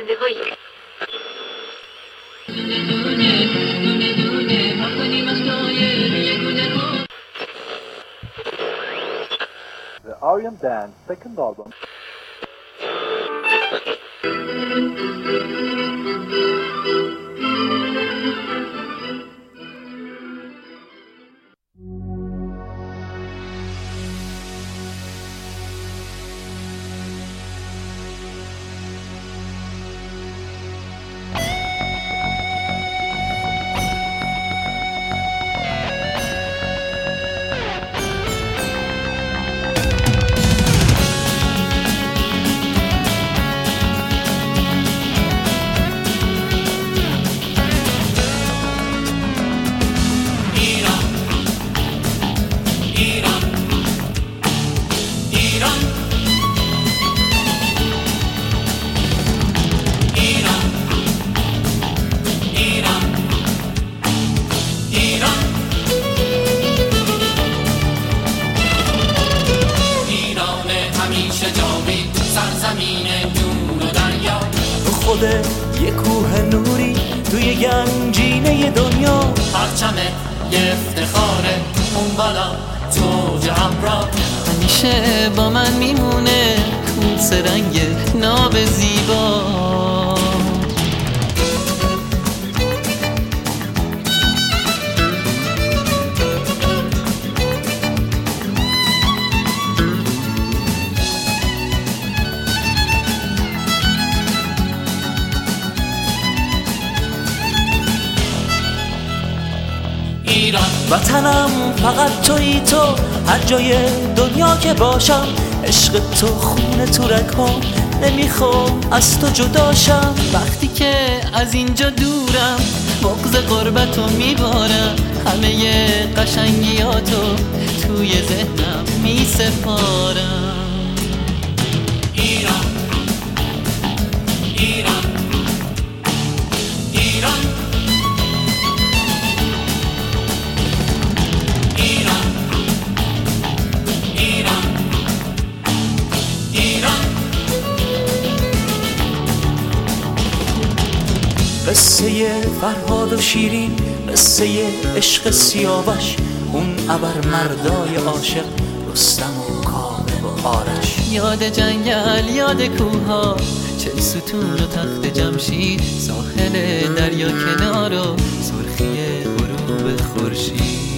پرونده هایی The Aryan Band's second album. خود یه کوه نوری توی گنجینه دنیا، پرچم یه افتخاره اون بالا توج ابرا، همیشه با من میمونه اون سرنگ ناب زیبا. وطنم فقط تویی تو، هر جای دنیا که باشم عشق تو خونه تو رگام، نمیخوام از تو جداشم. وقتی که از اینجا دورم بغض غربتو میبارم، همه قشنگیاتو توی ذهنم میسپارم. ایران ایران ایران قصه فرهاد و شیرین، قصه عشق سیاوش، اون ابر مردای عاشق رستم و کاوه و آرش. یاد جنگل، یاد کوها، چه ستون و تخت جمشید، ساحل دریا کنار و سرخی غروب خورشید.